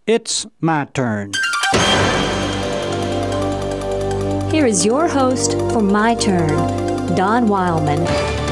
It's my turn. Here is your host for My Turn, Don Wildman.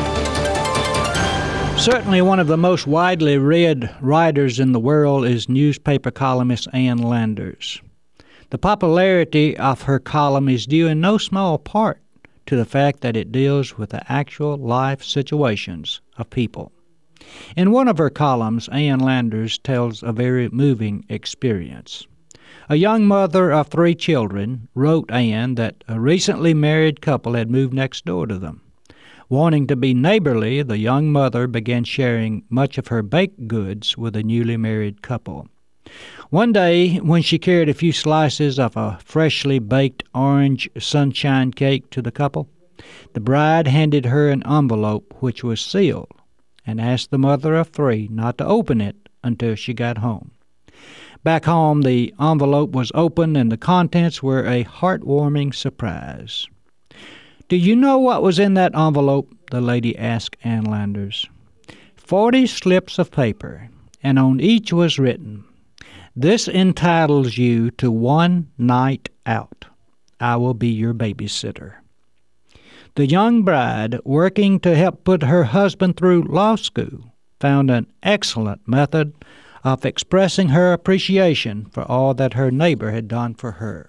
Certainly one of the most widely read writers in the world is newspaper columnist Ann Landers. The popularity of her column is due in no small part to the fact that it deals with the actual life situations of people. In one of her columns, Ann Landers tells a very moving experience. A young mother of 3 children wrote Ann that a recently married couple had moved next door to them. Wanting to be neighborly, the young mother began sharing much of her baked goods with the newly married couple. One day, when she carried a few slices of a freshly baked orange sunshine cake to the couple, the bride handed her an envelope which was sealed and asked the mother of 3 not to open it until she got home. Back home, the envelope was opened and the contents were a heartwarming surprise. "Do you know what was in that envelope?" the lady asked Ann Landers. 40 slips of paper, and on each was written, "This entitles you to 1 night out. I will be your babysitter." The young bride, working to help put her husband through law school, found an excellent method of expressing her appreciation for all that her neighbor had done for her.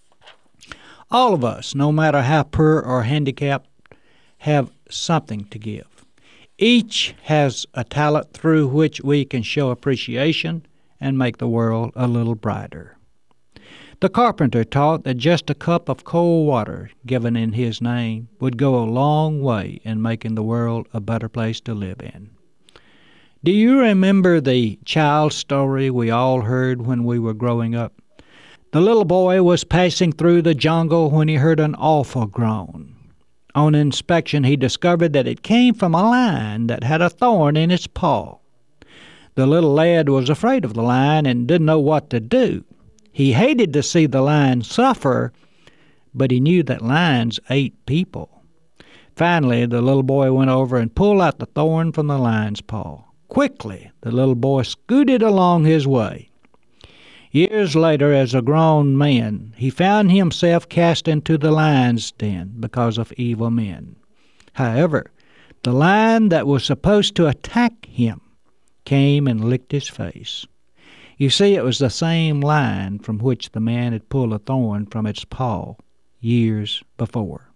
All of us, no matter how poor or handicapped, have something to give. Each has a talent through which we can show appreciation and make the world a little brighter. The carpenter taught that just a cup of cold water given in his name would go a long way in making the world a better place to live in. Do you remember the child story we all heard when we were growing up? The little boy was passing through the jungle when he heard an awful groan. On inspection, he discovered that it came from a lion that had a thorn in its paw. The little lad was afraid of the lion and didn't know what to do. He hated to see the lion suffer, but he knew that lions ate people. Finally, the little boy went over and pulled out the thorn from the lion's paw. Quickly, the little boy scooted along his way. Years later, as a grown man, he found himself cast into the lion's den because of evil men. However, the lion that was supposed to attack him came and licked his face. You see, it was the same lion from which the man had pulled a thorn from its paw years before.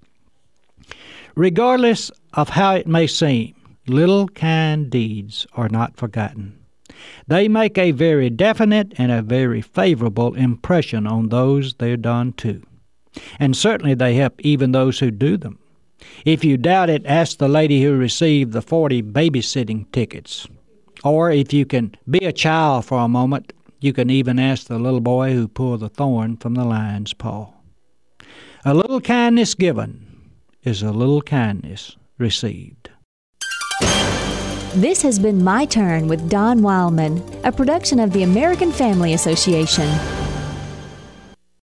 Regardless of how it may seem, little kind deeds are not forgotten. They make a very definite and a very favorable impression on those they're done to. And certainly they help even those who do them. If you doubt it, ask the lady who received the 40 babysitting tickets. Or if you can be a child for a moment, you can even ask the little boy who pulled the thorn from the lion's paw. A little kindness given is a little kindness received. This has been My Turn with Don Wildman, a production of the American Family Association.